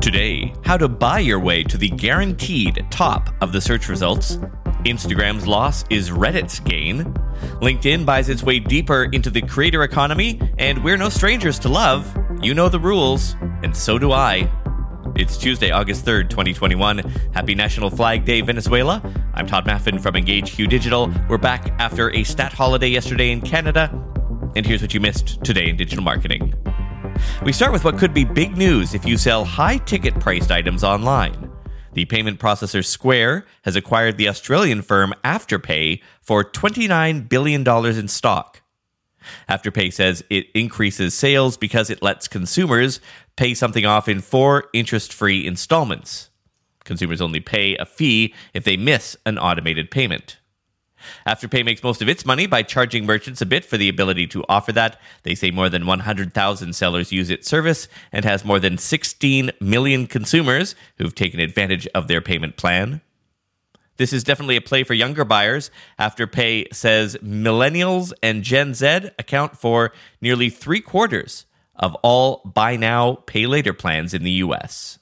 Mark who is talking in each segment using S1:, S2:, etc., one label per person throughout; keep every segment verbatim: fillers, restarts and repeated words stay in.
S1: Today, how to buy your way to the guaranteed top of the search results. Instagram's loss is Reddit's gain. LinkedIn buys its way deeper into the creator economy, and we're no strangers to love. You know the rules, and so do I. It's Tuesday, August third, twenty twenty-one. Happy National Flag Day, Venezuela. I'm Todd Maffin from EngageQ Digital. We're back after a stat holiday yesterday in Canada. And here's what you missed today in digital marketing. We start with what could be big news if you sell high-ticket priced items online. The payment processor Square has acquired the Australian firm Afterpay for twenty-nine billion dollars in stock. Afterpay says it increases sales because it lets consumers pay something off in four interest-free installments. Consumers only pay a fee if they miss an automated payment. Afterpay makes most of its money by charging merchants a bit for the ability to offer that. They say more than one hundred thousand sellers use its service and has more than sixteen million consumers who've taken advantage of their payment plan. This is definitely a play for younger buyers. Afterpay says millennials and Gen Z account for nearly three quarters of all buy now, pay later plans in the U S.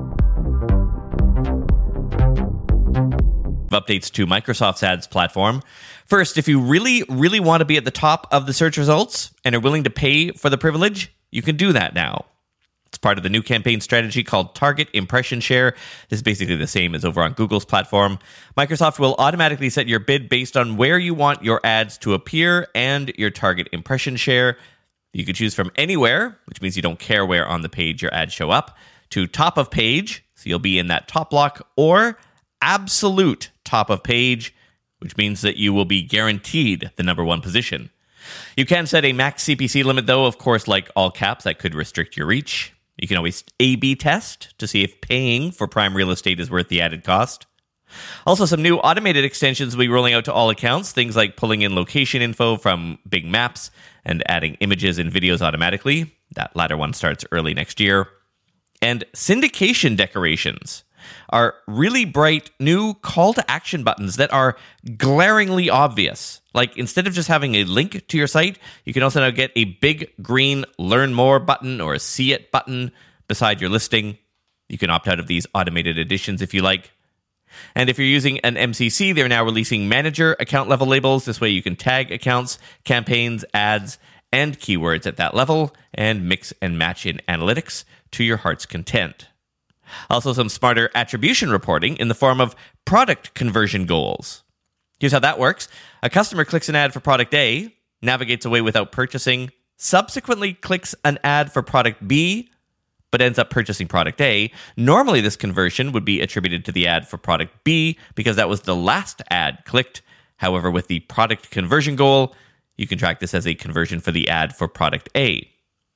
S1: Updates to Microsoft's ads platform. First, if you really, really want to be at the top of the search results and are willing to pay for the privilege, you can do that now. It's part of the new campaign strategy called Target Impression Share. This is basically the same as over on Google's platform. Microsoft will automatically set your bid based on where you want your ads to appear and your target impression share. You can choose from anywhere, which means you don't care where on the page your ads show up, to top of page, so you'll be in that top block, or absolute top of page, which means that you will be guaranteed the number one position. You can set a max C P C limit, though, of course, like all caps, that could restrict your reach. You can always A B test to see if paying for prime real estate is worth the added cost. Also, some new automated extensions will be rolling out to all accounts, things like pulling in location info from big maps and adding images and videos automatically. That latter one starts early next year. And syndication decorations are really bright new call to action buttons that are glaringly obvious. Like, instead of just having a link to your site, you can also now get a big green learn more button or a see it button beside your listing. You can opt out of these automated additions if you like. And if you're using an M C C, they're now releasing manager account level labels. This way you can tag accounts, campaigns, ads, and keywords at that level and mix and match in analytics to your heart's content. Also, some smarter attribution reporting in the form of product conversion goals. Here's how that works. A customer clicks an ad for product A, navigates away without purchasing, subsequently clicks an ad for product B, but ends up purchasing product A. Normally, this conversion would be attributed to the ad for product B because that was the last ad clicked. However, with the product conversion goal, you can track this as a conversion for the ad for product A.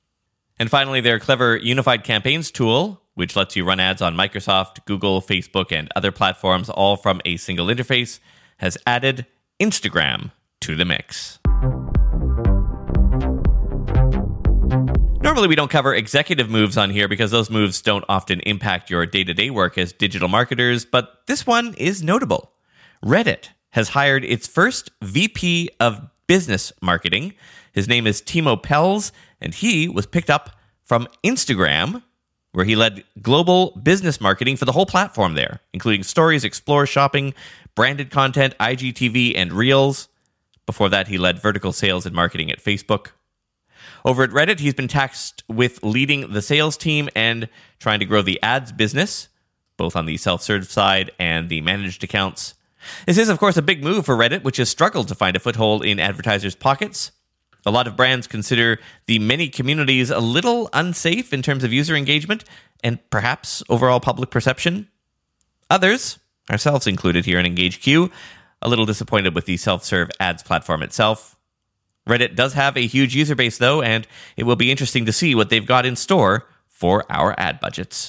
S1: And finally, their clever Unified Campaigns tool, which lets you run ads on Microsoft, Google, Facebook, and other platforms, all from a single interface, has added Instagram to the mix. Normally, we don't cover executive moves on here because those moves don't often impact your day-to-day work as digital marketers, but this one is notable. Reddit has hired its first V P of Business Marketing. His name is Timo Pels, and he was picked up from Instagram, where he led global business marketing for the whole platform there, including Stories, Explore, Shopping, branded content, I G T V, and Reels. Before that, he led vertical sales and marketing at Facebook. Over at Reddit, he's been tasked with leading the sales team and trying to grow the ads business, both on the self-serve side and the managed accounts. This is, of course, a big move for Reddit, which has struggled to find a foothold in advertisers' pockets. A lot of brands consider the many communities a little unsafe in terms of user engagement and perhaps overall public perception. Others, ourselves included here in EngageQ, a little disappointed with the self-serve ads platform itself. Reddit does have a huge user base, though, and it will be interesting to see what they've got in store for our ad budgets.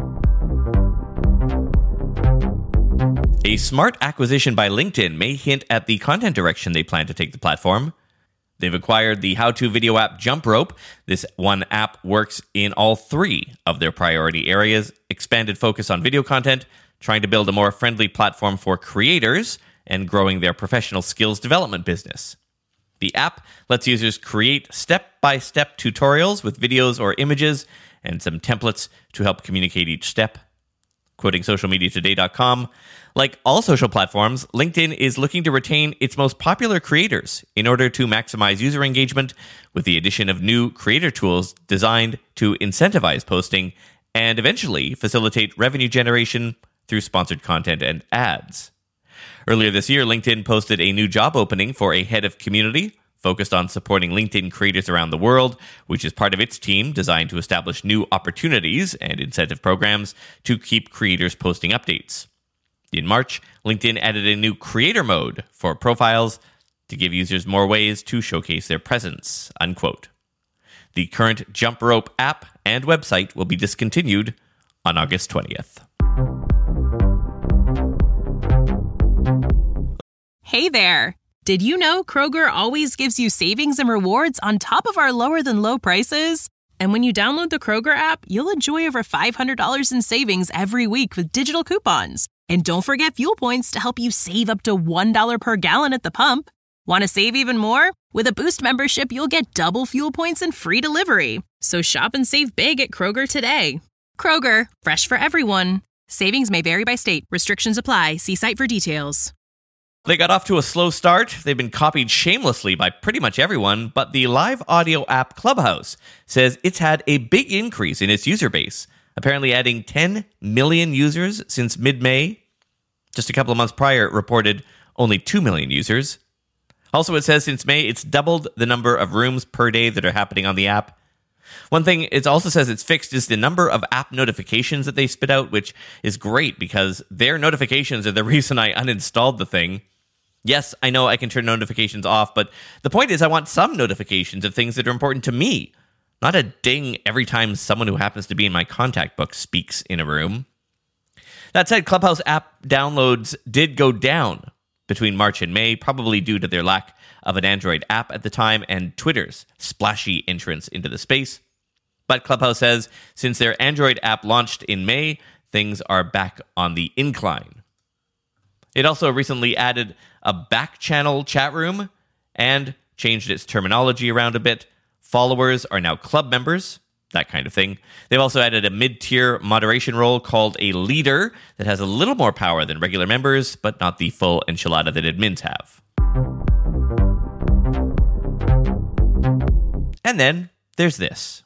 S1: A smart acquisition by LinkedIn may hint at the content direction they plan to take the platform. They've acquired the how-to video app JumpRope. This one app works in all three of their priority areas: expanded focus on video content, trying to build a more friendly platform for creators, and growing their professional skills development business. The app lets users create step-by-step tutorials with videos or images and some templates to help communicate each step. Quoting social media today dot com, like all social platforms, LinkedIn is looking to retain its most popular creators in order to maximize user engagement with the addition of new creator tools designed to incentivize posting and eventually facilitate revenue generation through sponsored content and ads. Earlier this year, LinkedIn posted a new job opening for a head of community focused on supporting LinkedIn creators around the world, which is part of its team designed to establish new opportunities and incentive programs to keep creators posting updates. In March, LinkedIn added a new creator mode for profiles to give users more ways to showcase their presence, unquote. The current Jump Rope app and website will be discontinued on August twentieth.
S2: Hey there! Did you know Kroger always gives you savings and rewards on top of our lower-than-low prices? And when you download the Kroger app, you'll enjoy over five hundred dollars in savings every week with digital coupons. And don't forget fuel points to help you save up to one dollar per gallon at the pump. Want to save even more? With a Boost membership, you'll get double fuel points and free delivery. So shop and save big at Kroger today. Kroger, fresh for everyone. Savings may vary by state. Restrictions apply. See site for details.
S1: They got off to a slow start. They've been copied shamelessly by pretty much everyone, but the live audio app Clubhouse says it's had a big increase in its user base, apparently adding ten million users since mid-May. Just a couple of months prior, it reported only two million users. Also, it says since May, it's doubled the number of rooms per day that are happening on the app. One thing it also says it's fixed is the number of app notifications that they spit out, which is great because their notifications are the reason I uninstalled the thing. Yes, I know I can turn notifications off, but the point is I want some notifications of things that are important to me, not a ding every time someone who happens to be in my contact book speaks in a room. That said, Clubhouse app downloads did go down between March and May, probably due to their lack of an Android app at the time and Twitter's splashy entrance into the space. But Clubhouse says since their Android app launched in May, things are back on the incline. It also recently added a back channel chat room and changed its terminology around a bit. Followers are now club members, that kind of thing. They've also added a mid-tier moderation role called a leader that has a little more power than regular members, but not the full enchilada that admins have. And then there's this.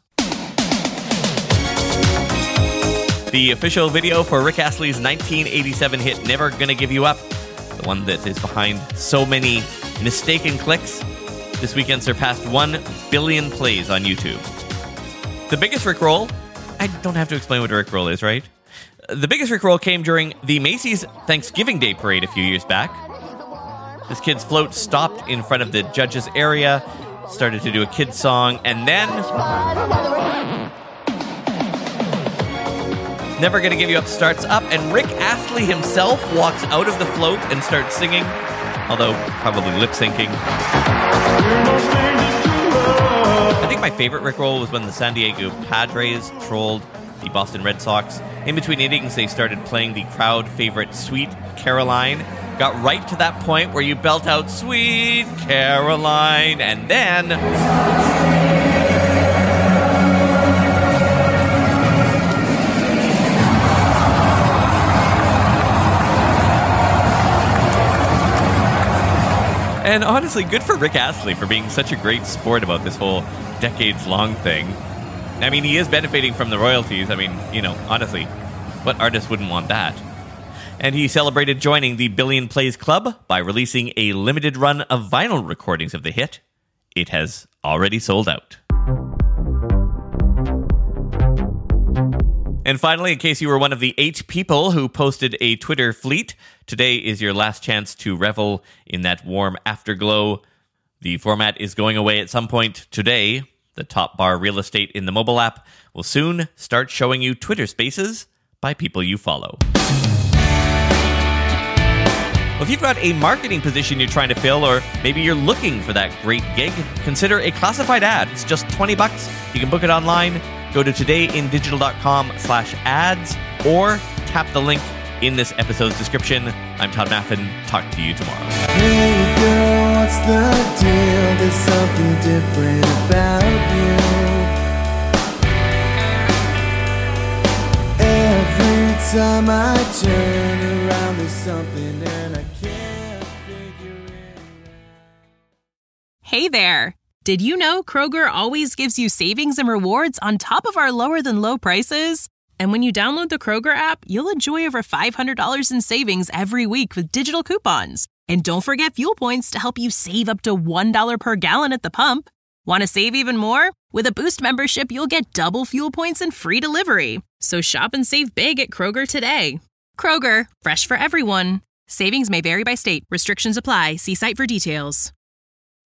S1: The official video for Rick Astley's nineteen eighty-seven hit Never Gonna Give You Up, the one that is behind so many mistaken clicks, this weekend surpassed one billion plays on YouTube. The biggest Rickroll, I don't have to explain what a Rickroll is, right? The biggest Rickroll came during the Macy's Thanksgiving Day Parade a few years back. This kid's float stopped in front of the judges' area, started to do a kid's song, and then Never Gonna Give You Up starts up, and Rick Astley himself walks out of the float and starts singing, although probably lip-syncing. I think my favorite Rickroll was when the San Diego Padres trolled the Boston Red Sox. In between innings, they started playing the crowd favorite Sweet Caroline. Got right to that point where you belt out Sweet Caroline, and then And honestly, good for Rick Astley for being such a great sport about this whole decades-long thing. I mean, he is benefiting from the royalties. I mean, you know, honestly, what artist wouldn't want that? And he celebrated joining the Billion Plays Club by releasing a limited run of vinyl recordings of the hit. It has already sold out. And finally, in case you were one of the eight people who posted a Twitter fleet, today is your last chance to revel in that warm afterglow. The format is going away at some point today. The top bar real estate in the mobile app will soon start showing you Twitter spaces by people you follow. Well, if you've got a marketing position you're trying to fill, or maybe you're looking for that great gig, consider a classified ad. It's just twenty bucks. You can book it online. Go to todayindigital.com slash ads or tap the link in this episode's description. I'm Todd Maffin. Talk to you tomorrow.
S3: Hey girl, what's the deal? There's something different about you. time I turn around, there's something and I can't figure it out.
S2: Hey there! Did you know Kroger always gives you savings and rewards on top of our lower-than-low prices? And when you download the Kroger app, you'll enjoy over five hundred dollars in savings every week with digital coupons. And don't forget fuel points to help you save up to one dollar per gallon at the pump. Want to save even more? With a Boost membership, you'll get double fuel points and free delivery. So shop and save big at Kroger today. Kroger, fresh for everyone. Savings may vary by state. Restrictions apply. See site for details.